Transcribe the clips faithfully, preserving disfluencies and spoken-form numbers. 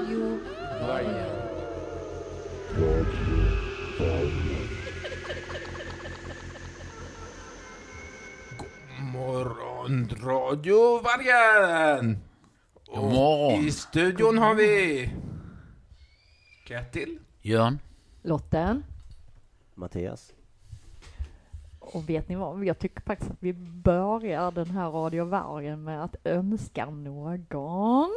Radio Vargen. God morgon, Radio Vargen. God morgon. I studion har vi Ketil, Jörn, Lotten. Mattias. Och vet ni vad? Jag tycker faktiskt att vi börjar den här Radio Vargen med att önska någon.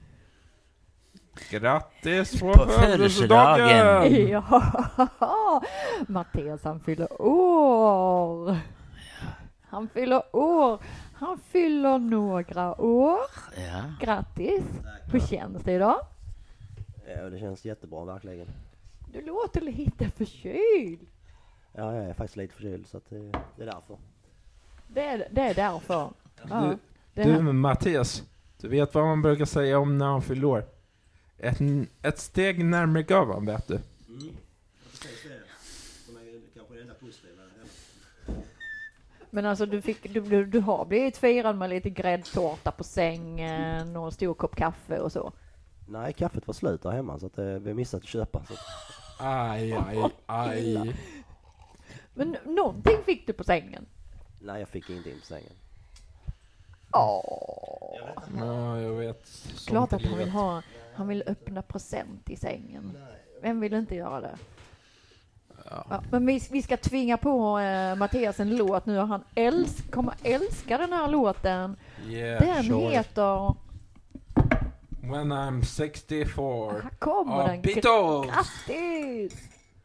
grattis på, På födelsedagen. födelsedagen. Ja, Mattias han fyller år. Han fyller år. Han fyller några år. ja. Grattis. Hur känns det idag? Ja, det känns jättebra verkligen. Du låter lite förkyld. Ja, jag är faktiskt lite förkyld så att det, det är därför. Det är, det är därför. Ja, Du, det du här. Mattias, du vet vad man brukar säga om när han fyller år? Ett, ett steg närmare gavan, vet du. Mm. Precis det. Som är kanske det enda positiva. Men alltså du, fick, du, du, du har blivit firad med lite gräddtårta på sängen och en stor kopp kaffe och så. Nej, kaffet var slut där hemma så att eh, vi har missat att köpa. Så. Aj, aj, aj. Men någonting fick du på sängen. Nej, jag fick inte in på sängen. Åh. Ja, jag vet. Sånt Klart är att han vill livet. ha, han vill öppna present i sängen. Vem vill inte göra det? Ja. Ja, men vi, vi ska tvinga på eh, Mattias en låt nu och han älsk, kommer älska den här låten. Yeah, Den sure. heter... When I'm sixty-four. Här kommer Ah, den. Beatles. Grattis!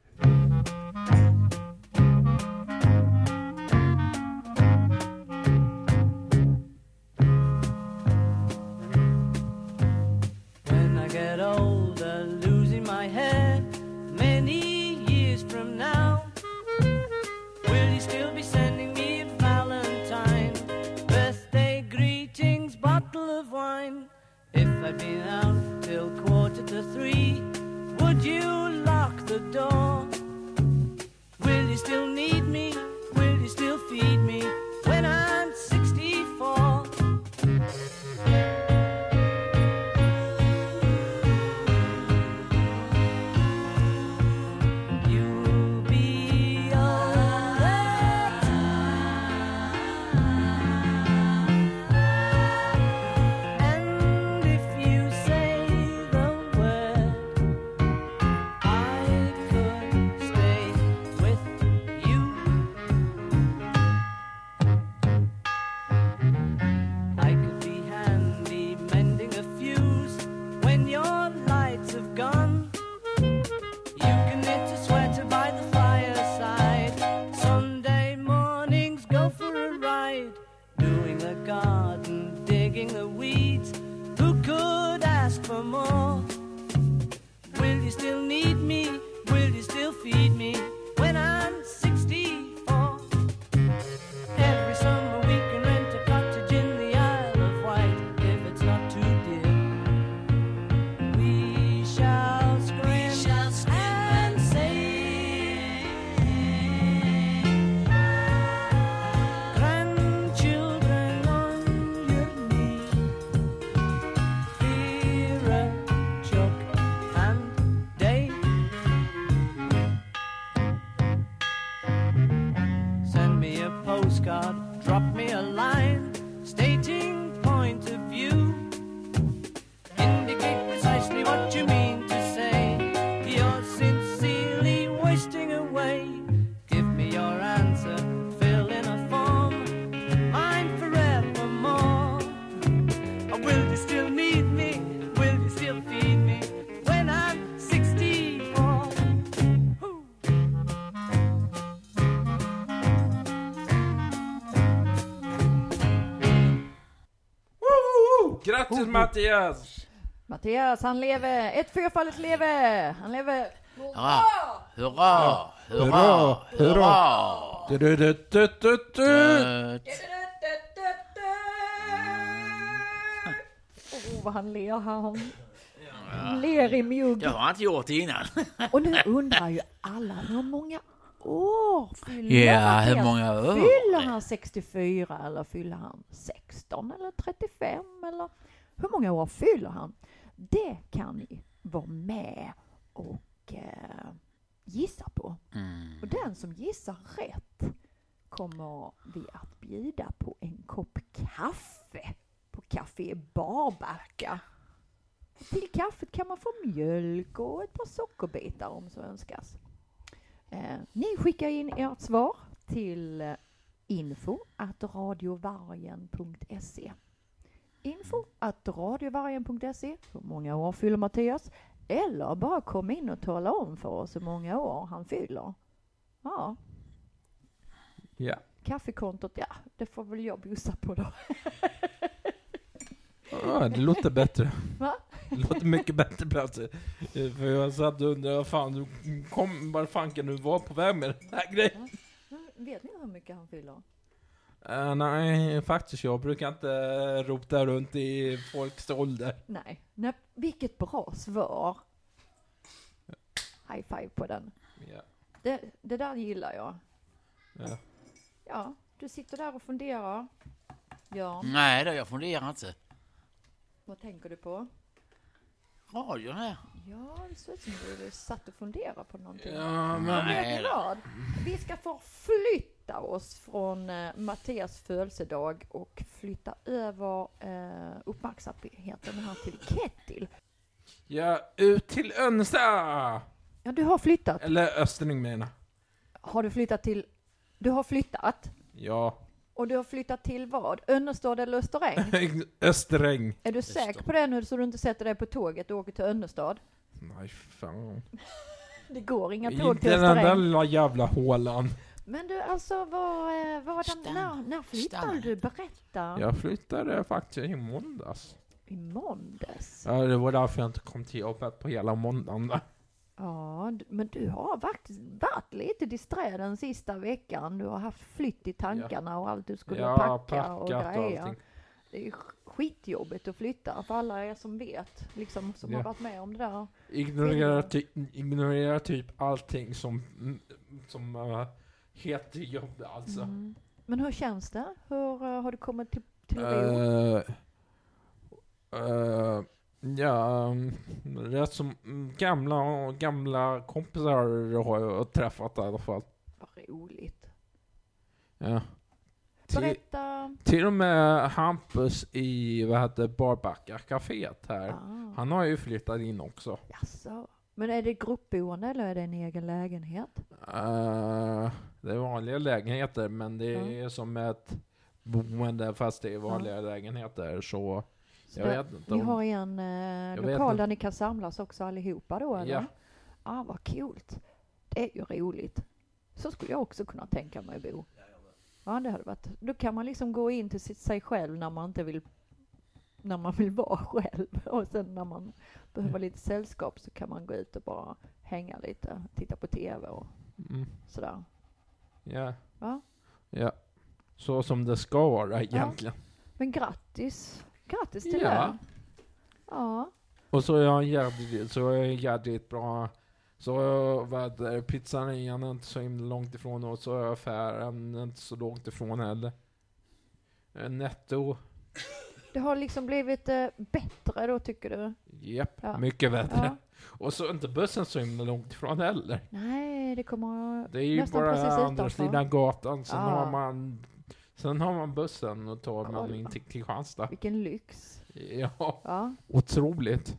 When I get older, losing my hair, many years from now, will you still be sending me a Valentine, birthday greetings, bottle of wine? If I'd been out till quarter to three, would you lock the door? Will you still need me? Will you still feed me when I'm sixty-four? You'll be all that time, and if you say the word, I could stay with you. I could be handy mending a fuse when your lights have gone. You can knit a sweater by the fireside. Sunday mornings go for a ride, doing the garden, digging the weeds. Who could ask for more? Will you still need me? Will you still feed me when I'm sixty-four? Every summer we can rent a cottage in the Isle of Wight if it's not too dear. We shall scream, and say, grandchildren on your knee, Vera, Chuck, and Dave. Send me a postcard, drop me a line, stating point of view. Indicate precisely what you mean to say. You're sincerely wasting away. Give me your answer, fill in a form, mine forevermore. Or will you still need me? Will you still feed me when I'm sixty-four? Woo. Woo! Grattis Mattias! Mattias, han lever. Ett fyrfaldigt lever. Han lever. Hurra, hurra, hurra, Hurra, hurra. Du, du, du, du, du, du. Död. Åh, vad han ler han. Han ler i mjugg. Det har han inte gjort innan. Och nu undrar ju alla hur många år fyller Ja, Mattias? hur många år? Fyller han sextiofyra eller fyller han sexton eller trettiofem eller hur många år fyller han? Det kan ni vara med och eh, gissa på. Mm. Och den som gissar rätt kommer vi att bjuda på en kopp kaffe på Café Barbacka. Till kaffet kan man få mjölk och ett par sockerbitar om så önskas. Eh, ni skickar in ert svar till eh, info at radiovargen punkt se. Info at radiovargen punkt se. Hur många år fyller Mattias? Eller bara kom in och tala om för oss hur många år han fyller. Ja. Ja. Kaffekontot, ja, det får väl jag bjussa på då. Ja, det låter bättre. Va? Det låter mycket bättre plötsligt. För jag satt och undrade, vad fan, du kom, var fan kan du vara på väg med den här grejen? Men vet ni hur mycket han fyller? Uh, nej, faktiskt jag brukar inte rota runt i folks ålder. Nej. Nej, vilket bra svar. High five på den. Ja. Det, det där gillar jag. Ja. Ja, du sitter där och funderar. Ja, Nej då, jag funderar inte. vad tänker du på? Radion här. Ja, det ser ut som du satt och funderar på någonting. Ja, men... Vet Nej ni då. vad? Vi ska förflytta oss från eh, Mattias födelsedag och flytta över eh, uppmärksamheten här till Kettil. Ja, ut till Önsa! Ja, du har flyttat. Eller Österning menar. Har du flyttat till... Du har flyttat? Ja. Och du har flyttat till vad? Önnestad eller Österäng? Österäng. Är du säker på det nu så du inte sätter dig på tåget och åker till Önnestad? Nej, fan. Det går inga tåg Inte till den där Österäng. lilla jävla hålan. Men du, alltså, vad, eh, vad den, Stanna. när, när flyttade Stanna. du? Berätta. Jag flyttade faktiskt i måndags. I måndags? Ja, det var därför jag inte kom till jobbet på hela måndagen där. Ja, d- men du har faktiskt varit lite disträ den sista veckan. Du har haft flytt i tankarna och allt du skulle Ja, packa packat och och grejer. allting. Det är skitjobbigt att flytta för alla er som vet, liksom som Ja. har varit med om det där. Ignorera, ty- ignorera typ allting som, som uh, heter jobb alltså. Mm. Men hur känns det? Hur uh, har du kommit till, till ro? Uh, uh, ja, um, rätt som mm, gamla, gamla kompisar har jag träffat i alla fall. Vad roligt. Ja. Till, Berätta. till och med Hampus i vad heter Barbacka kaféet här. Ah, Han har ju flyttat in också. jaså. Men är det gruppboende eller är det en egen lägenhet? Uh, det är vanliga lägenheter, men det är Ja. som ett boende fast det är vanliga lägenheter, så Så jag där- vet inte Ni om... har en eh, Jag vet lokal inte. där ni kan samlas också allihopa då, eller? Ja. Ah, vad kul. Det är ju roligt. Så skulle jag också kunna tänka mig bo. Ja, det hade varit. Då kan man liksom gå in till sitt- sig själv när man inte vill, när man vill vara själv. Och sen när man behöver lite sällskap så kan man gå ut och bara hänga lite, titta på tv och Mm. sådär. Ja. Ja. Ja. Så som det ska vara egentligen. Men grattis. Grattis till Ja. det. Ja. Och så är jag jävligt, så är jag jävligt bra. Så vad är pizzerian är inte så himla långt ifrån, och så är affären inte så långt ifrån heller. Eh, Netto. Det har liksom blivit eh, bättre då, tycker du? Japp, Ja. mycket bättre. Ja. Och så är inte bussen så himla långt ifrån heller. Nej, det kommer Det är ju nästan bara precis andra utanför. sidan gatan. Sen, Ja. har man, sen har man bussen och tar man Kolla. in till Kristianstad. Vilken lyx. Ja, Ja. otroligt.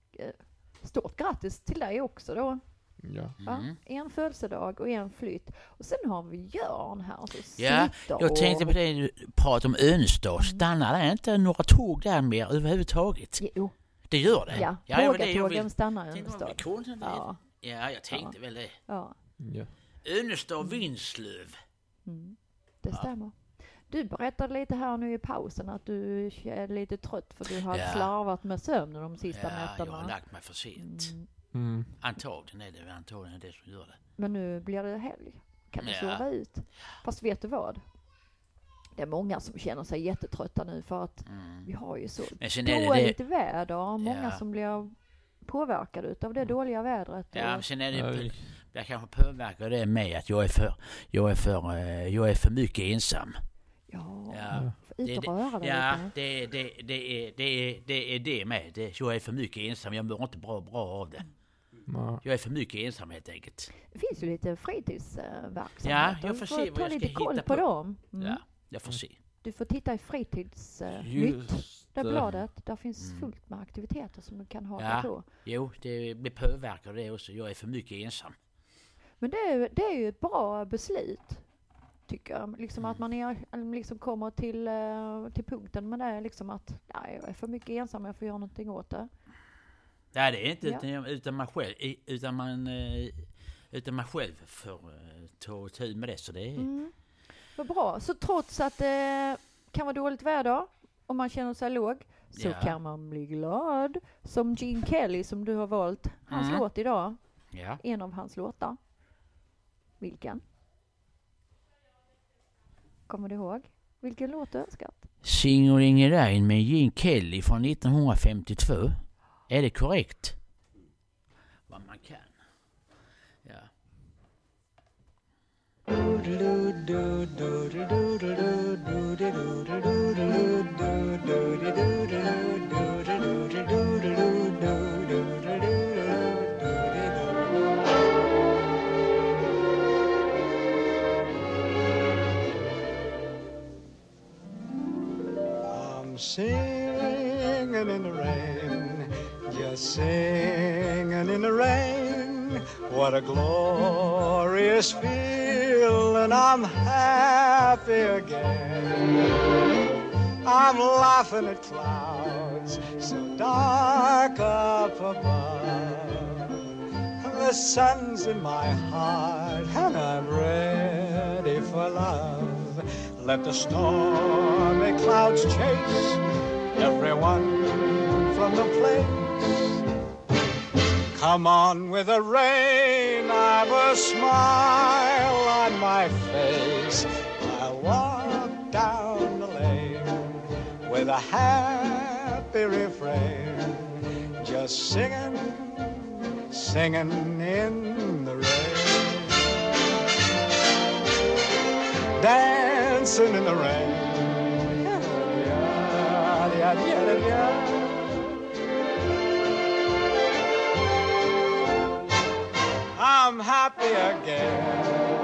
Stort grattis till dig också då. Ja. Va? Mm. En födelsedag och en flytt. Och sen har vi Jörn här som Ja, sitter jag tänkte på och... det du pratade om Önestad. Stannar det inte några tåg där mer överhuvudtaget? Jo, Det gör det? ja. ja det var det jag Pågatågen vill- stannar i tänkte om Önestad. vi kunde det. Ja, Ja, jag tänkte väl det. ja. Ja. Önestad, Vinslöv. Mm. Det Ja. stämmer. Du berättade lite här nu i pausen att du är lite trött för du har Ja. slarvat med sömnen de sista Ja, jag har nätterna. lagt mig för sent. Mm. Mm. Antagligen är det antagligen det som gör det. Men nu blir det helg. Kan du Ja. sova ut? Fast vet du vad? Det är många som känner sig jättetrötta nu för att Mm. vi har ju så Men sen är det dåligt det... väder. Många Ja. som blir påverkade av det dåliga vädret. Ja, men och, sen är det... Oj. Jag kanske påverkar det med att jag är för... Jag är för... eh, Jag är för mycket ensam. ja, Ja. för ut Det- och det- röra dig Ja, lite. det, det, det, är, det, är, det är det med. Det, jag är för mycket ensam. Jag mår inte bra, bra av det. Nej. Jag är för mycket ensam helt enkelt. Det finns ju lite fritidsverksamheter. Ja, jag får Du se vad ta jag ska lite koll hitta på på. dem. Mm. Ja, jag får se. Du får titta i fritidsnytt. Just Det det. bladet. Där finns Mm. fullt med aktiviteter som du kan haka Ja. på. Jo, det blir påverkar det också. Jag är för mycket ensam. Men det är, ju- det är ju ett bra beslut, tycker jag. Liksom att man är, liksom kommer till, eh, till punkten med det. Liksom att nej, jag är för mycket ensam, jag får göra någonting åt det. Nej, det är inte Ja. utan, utan man själv. Utan man, eh, utan man själv får eh, ta tur med det. Så det är... Mm. Vad bra. Så trots att det kan vara dåligt väder och man känner sig låg, så Ja. kan man bli glad. Som Gene Kelly som du har valt hans Mm. låt idag. Ja. En av hans låtar. Vilken? Kommer du ihåg? Vilken låt du önskat? Singing in the Rain med Gene Kelly från nittonhundrafemtiotvå. Är det korrekt? Vad man kan. Ja. I'm singing in the rain, just singing in the rain. What a glorious feeling, I'm happy again. I'm laughing at clouds so dark up above. The sun's in my heart and I'm ready for love. Let the stormy clouds chase everyone from the place. Come on with the rain, I've a smile on my face. I'll walk down the lane with a happy refrain, just singing, singing in the rain. Dancing in the rain. I'm happy again.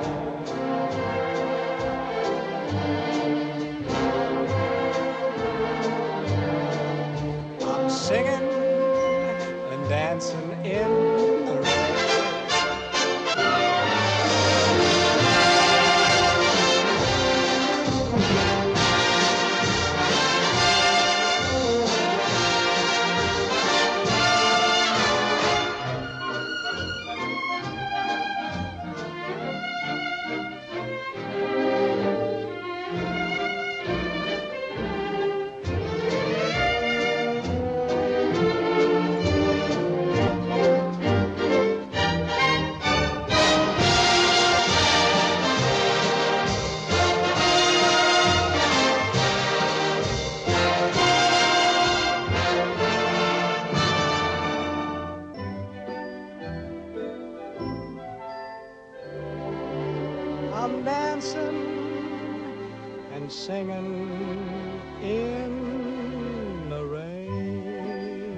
I'm singing and dancing in the rain. I'm dancing and singing in the rain.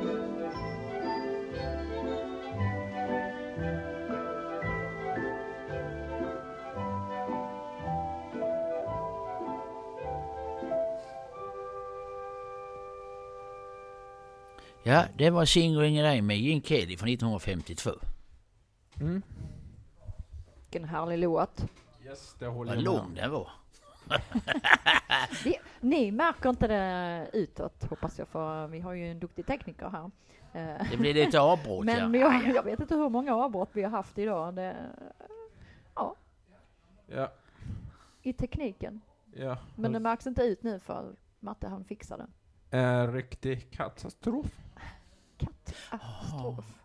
Ja, det var Singing in the Rain med Gene Kelly från nittonhundrafemtiotvå. Mm. Vilken härlig låt. Yes, det håller Vad jag med lång om. den var. Det, ni märker inte det utåt, hoppas jag, för vi har ju en duktig tekniker här. Eh, Det blir lite avbrott. Men ja. jag, jag vet inte hur många avbrott vi har haft idag. Det, ja, Ja, i tekniken. ja. Men det märks inte ut nu för Matte han fixar det. En riktig katastrof. Katastrof.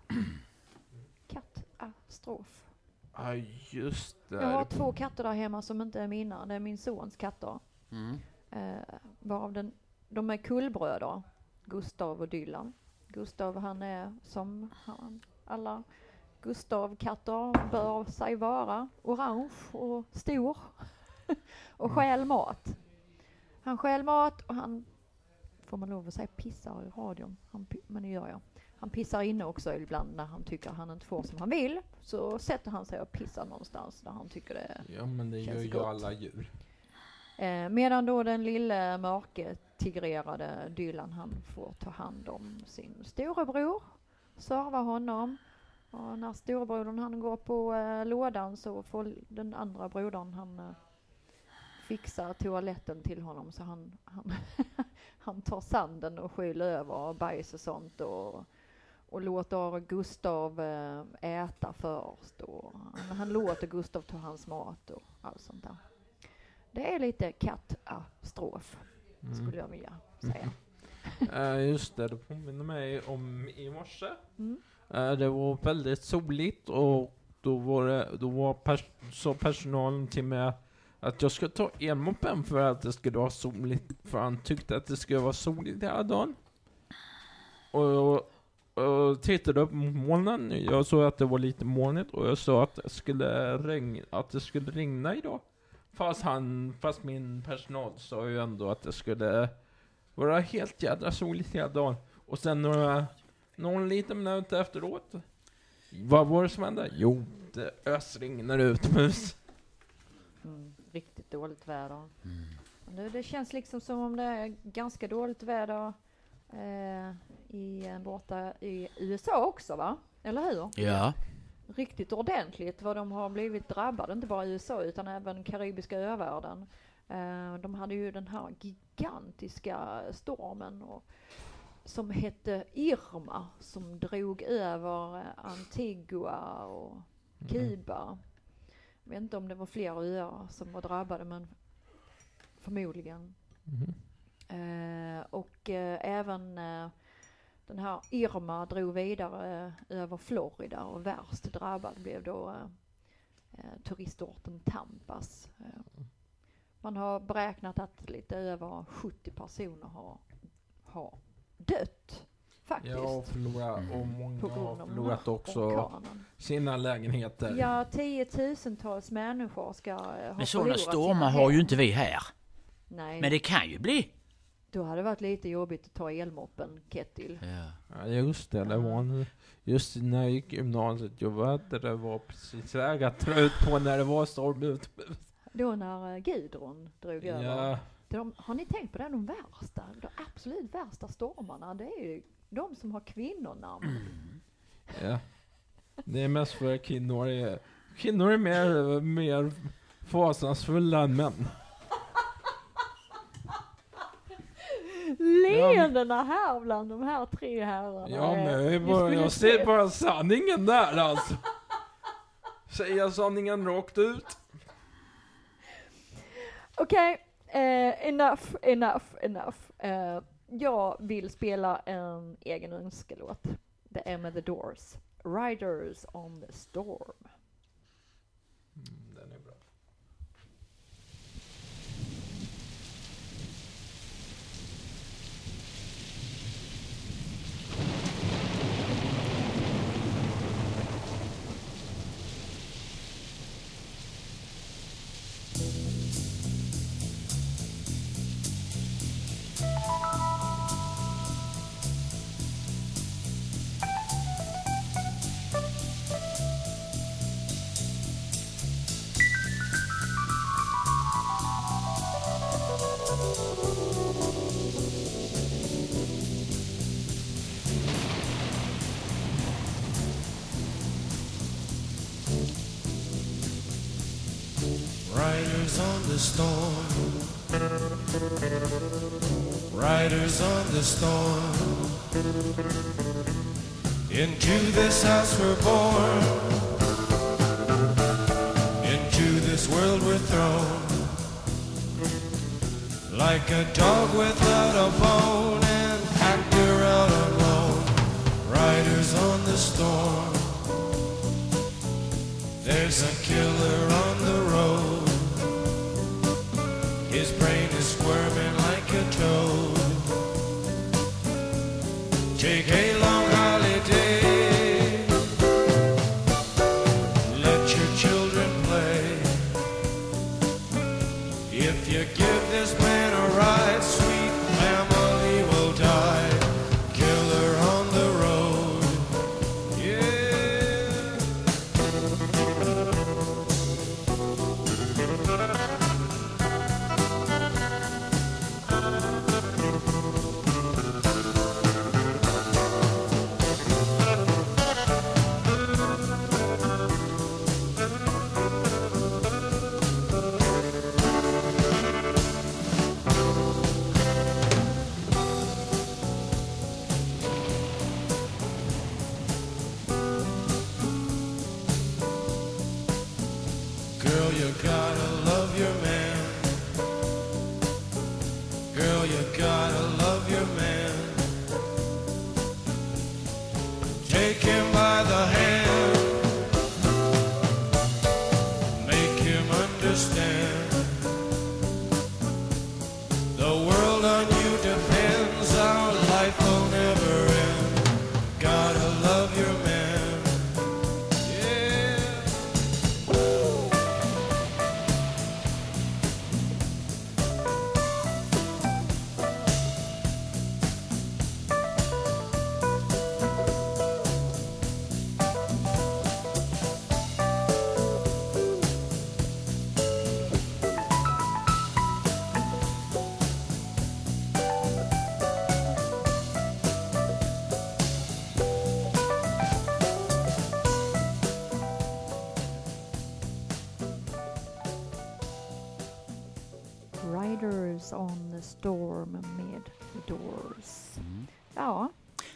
Katastrof. Ja, just det. Jag har två katter där hemma som inte är mina. Det är min sons katter. Mm. Eh, varav den, de är kullbröder. Gustav och Dylan. Gustav han är som han, alla Gustav-katter bör sig vara. Orange och stor. Och stjäl mat. Han stjäl mat och han, får man lov att säga pissar i radion, han, men det gör jag. Han pissar inne också ibland när han tycker han inte får som han vill. Så sätter han sig och pissar någonstans där han tycker det Ja, men det gör känns ju gott. alla djur. Eh, medan då den lille mörke tigrerade Dylan, han får ta hand om sin storebror, serva honom. Och när storebrodern han går på eh, lådan så får den andra brodern han eh, fixar toaletten till honom så han, han, han tar sanden och skyller över och bajs och sånt och, och låter Gustav eh, äta först och han, han låter Gustav ta hans mat och allt sånt där. Det är lite katastrof Mm. skulle jag vilja säga. Uh, just det, det påminner mig om i morse. Mm. Uh, det var väldigt soligt och då var det, då var pers- så personalen till mig att jag skulle ta elmoppen för att det skulle vara soligt, för han tyckte att det skulle vara soligt hela dagen. Och jag och tittade upp mot molnen. Jag såg att det var lite molnigt och jag sa att det skulle regna, att det skulle regna idag. Fast han, fast min personal sa ju ändå att det skulle vara helt jädra soligt hela dagen. Och sen några, någon liten minut efteråt, vad var det som hände? Jo, det ösregnar utomhus. Mm, riktigt dåligt väder. Mm. Det, det känns liksom som om det är ganska dåligt väder eh, i, borta i U S A också, va? Eller hur? Ja. Riktigt ordentligt vad de har blivit drabbade, inte bara i U S A utan även karibiska övärlden. Eh, de hade ju den här gigantiska stormen och, som hette Irma som drog över eh, Antigua och Kuba. Jag vet inte om det var fler öar som var drabbade, men förmodligen. Mm. Eh, och eh, även eh, den här Irma drog vidare eh, över Florida och värst drabbad blev då eh, eh, turistorten Tampas. Eh, man har beräknat att lite över sjuttio personer har, har dött faktiskt. Ja, och förlorat, och många På har grund av förlorat också orkanen. sina lägenheter. Ja, tiotusentals människor ska eh, ha Men sådana förlorat stormar sina har ju hem. inte vi här. Nej, Men det kan ju bli. då hade det varit lite jobbigt att ta elmoppen, Kettil. Ja. Ja, just det, det var en, just när jag gick i gymnasiet, jag vet att det var precis väg att dra ut på när det var storm utomhus. Då när eh, Gudrun drog över. Ja, De, har ni tänkt på det? De värsta, de absolut värsta stormarna, det är ju de som har kvinnonamn. ja. Det är mest för att kvinnor är, kvinnor är mer, mer fasansfulla än män. Leendena här bland de här tre herrarna. Ja, men är- jag, är vi bara, skulle jag se- ser bara sanningen där alltså. Säga sanningen rakt ut. Okej, eh, enough, enough, enough. Eh, jag vill spela en egen önskelåt. Det är med The Doors. Riders on the Storm. Mm, den är bra. Riders on the storm. Riders on the storm. Into this house we're born. Into this world we're thrown. Like a dog without a bone, an actor out alone. Riders on the storm. There's a killer on the road. His brain is squirming like a toad. Take a long holiday. Let your children play. If you give this man a ride, sweet family will die. Killer on the road, yeah. Girl, you gotta love your man. Girl, you gotta love your man. Take him by the hand. Make him understand. The world on you depends. Our life will never end. Gotta love your man. Yeah. Riders on the Storm med The Doors. Mm. Ja,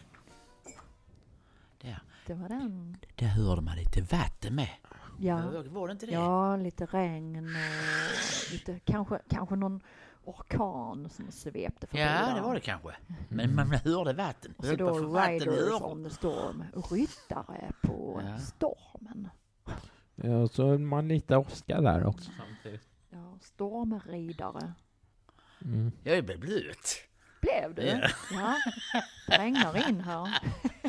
Där. det var den. Där hörde man lite vatten med. Ja, Var det inte det? ja lite regn och lite, kanske, kanske någon orkan som svepte förbi. Ja, där. det var det kanske. Men man hörde vatten. Och så Höll på då att få vatten i Riders öronen. on the Storm, ryttare på Ja. stormen. Ja, och så är man lite Oscar där också samtidigt. Ja, stormridare. Mm. Jag blev blöt. Blev du? Ja. Ja. Det regnar in här.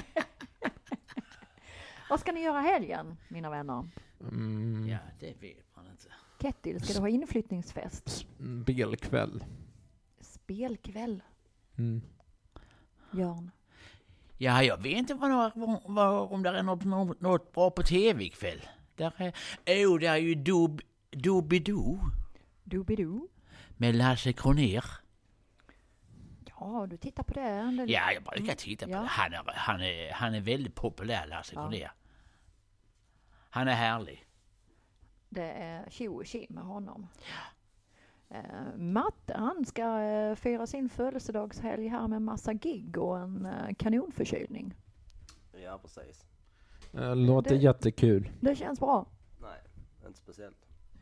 Vad ska ni göra helgen, mina vänner? Mm. Ja, det vet man inte. Kettil, ska du ha inflyttningsfest? Spelkväll. Spelkväll, Mm. Jörn. Ja, jag vet inte vad, vad, vad, om det är något, något, något bra på tv ikväll. Där är, oh, det är ju Dub, Doobidoo Doobidoo. med Lasse Kronér. Ja, du tittar på det. det Ja, jag brukar titta på Ja. det. Han är, han, är, han är väldigt populär, Lasse Ja. Kronér. Han är härlig. Det är tjo och tjim med honom. Eh, Matte, han ska eh, fira sin födelsedagshelg här med massa gig och en eh, kanonförkylning. Ja, precis. Eh, Låter Det- jättekul. Det känns bra. Nej, inte speciellt.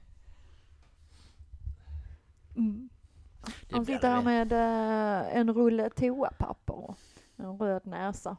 Mm. Det Han blir sitter här det. med eh, en rulle toapapper och en röd näsa.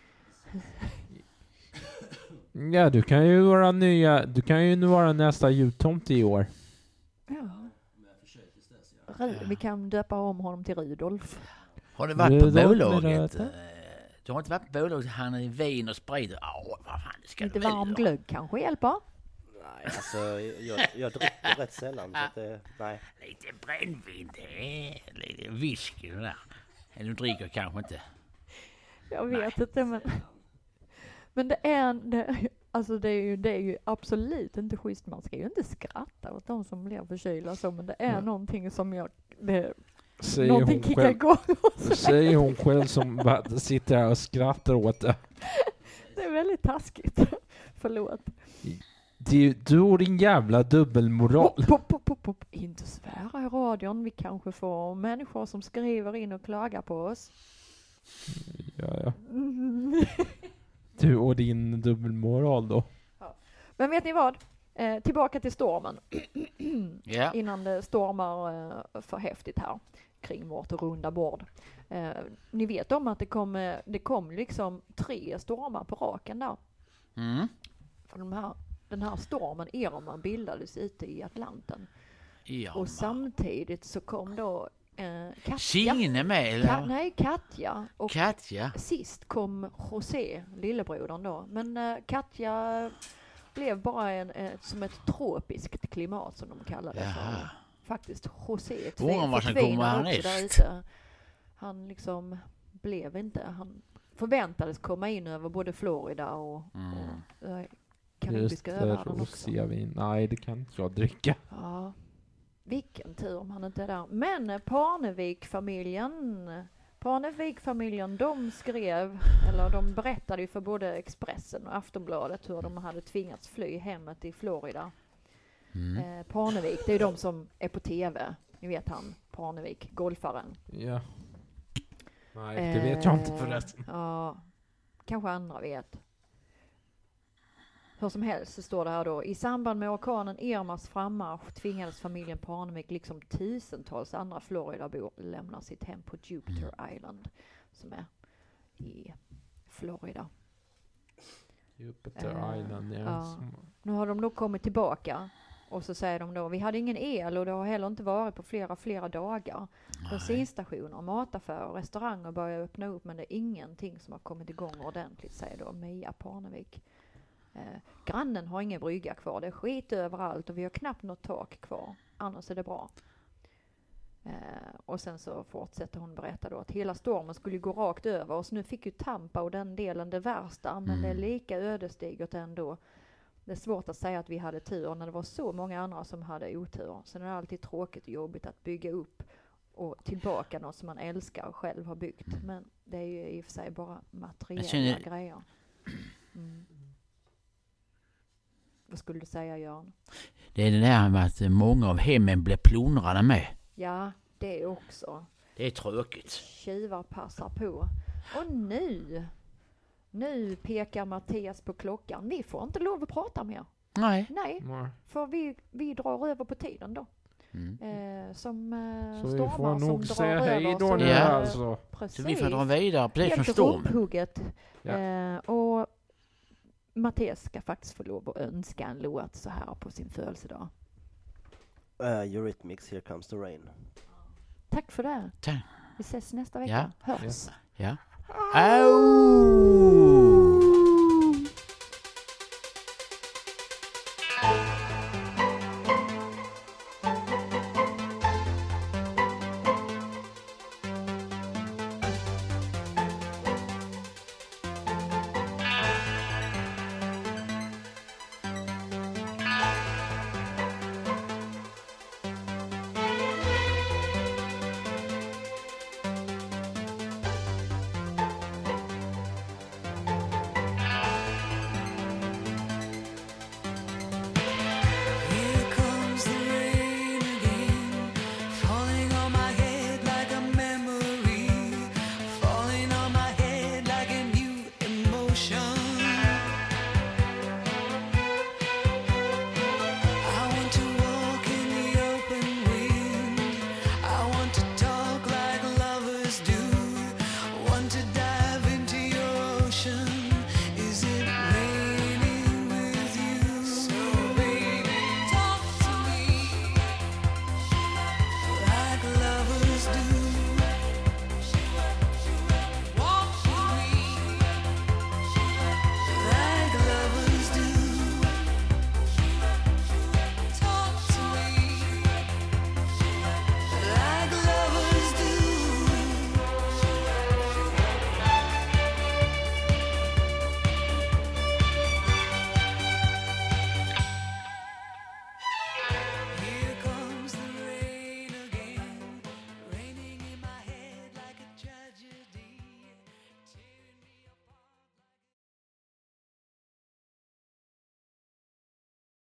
Ja, du kan ju vara nya, du kan ju nu vara nästa jultomte i år. Ja. Men jag försökte tills dess, ja. Ru- Vi kan döpa om honom till Rudolf. Har du varit på Rudolf med bolaget? röda. Eh, Du har inte varit på bolaget? Han är vin och sprit. Ja, vad fan ska Lite du väl varm göra? glögg kanske hjälper. Nej, alltså jag, jag dricker rätt sällan så att det, nej. Lite brännvin, det är lite whisky och där. Eller du dricker kanske inte. Jag vet inte men... Men det är, det, alltså det är, ju, det är ju absolut inte schysst. Man ska ju inte skratta åt de som blir förkylda så, men det är Nej. någonting som jag... Det, Säger någonting hon, kickar själv, igång hos mig. säger hon själv som bara sitter här och skrattar åt det. Det är väldigt taskigt. Förlåt. Du, du och din jävla dubbelmoral. Pop, pop, pop, pop. Inte svära i radion. Vi kanske får människor som skriver in och klagar på oss. Ja, ja. Mm. Du och din dubbelmoral då. Men vet ni vad? Eh, tillbaka till stormen. Ja. Innan det stormar eh, för häftigt här kring vårt runda bord. Eh, ni vet om att det kom, eh, det kom liksom tre stormar på raken där. Mm. För de här, den här stormen Irma bildades ute i Atlanten. Ja, Och samtidigt så kom då eh, Katja. Signe med, eller? Ka- nej, Katja. Och Katja. sist kom José, lillebrodern då. Men eh, Katja blev bara en, eh, som ett tropiskt klimat som de kallar det Jaha. för. faktiskt José Undrar vad som kommer härnäst. där ute. Han liksom blev inte, han förväntades komma in över både Florida och, Mm. och äh, Just karibiska det, öarna också. rosévin. Nej, det kan inte jag dricka. Ja, vilken tur om han inte är där. Men Parnevik-familjen, Parnevik-familjen, de skrev, eller de berättade ju för både Expressen och Aftonbladet hur de hade tvingats fly hemmet i Florida. Mm. Eh, Parnevik, det är de som är på tv. Ni vet han, Parnevik, golfaren. Ja. Nej, det vet jag inte Eh, förresten. Ja, kanske andra vet. Hur som helst så står det här då. I samband med orkanen Irmas frammarsch tvingades familjen Parnevik liksom tusentals andra Floridabor lämna sitt hem på Jupiter Island som är i Florida. Jupiter Eh, Island. Ja. ja. Som, Nu har de då kommit tillbaka och så säger de då, vi hade ingen el och det har heller inte varit på flera, flera dagar. Bensinstationer, mataffärer och restauranger börjar öppna upp men det är ingenting som har kommit igång ordentligt, säger då Mia Parnevik. Eh, grannen har ingen brygga kvar, det är skit överallt och vi har knappt något tak kvar, annars är det bra. Eh, och sen så fortsätter hon berätta då att hela stormen skulle gå rakt över oss. Nu fick ju Tampa och den delen det värsta, men Mm. det är lika ödesdigert ändå. Det är svårt att säga att vi hade tur när det var så många andra som hade otur. Sen är det alltid tråkigt och jobbigt att bygga upp och tillbaka något som man älskar och själv har byggt. Men det är ju i och för sig bara materiella känner- grejer. Mm. Vad skulle du säga, Jörn? Det är det där med att många av hemmen blir plundrade med. Ja, det är också. Det är tråkigt. Tjuvar passar på. Och nu, nu pekar Mattias på klockan. Vi får inte lov att prata mer. Nej. Nej, nej. för vi, vi drar över på tiden då. Mm. Eh, som eh, Så vi stormar får som nog drar säga över hej då så- nu Ja. alltså. Precis. Så vi får dra vidare precis som Helt storm. rumphugget. Ja. Eh, och Mattias ska faktiskt få lov att önska en låt så här på sin födelsedag. Uh, Eurythmics, Here Comes the Rain. Tack för det. Tack. Vi ses nästa vecka. Ja. Hörs. Ja. Au!